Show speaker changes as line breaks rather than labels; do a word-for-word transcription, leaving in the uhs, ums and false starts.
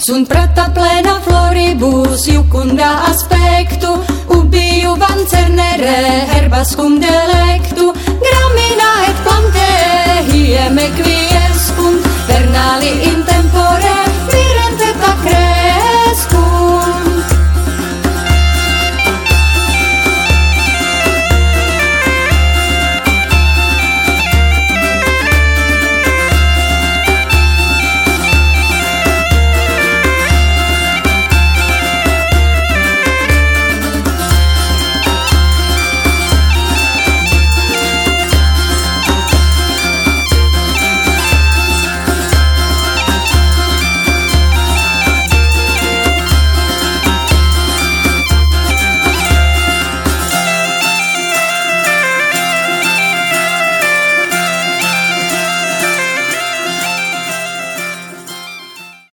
Sunt prata plena floribus, iucunda aspectu, ubi juvan cernere, herbas cum delectu, gramina et plante, hieme quiescunt, vernali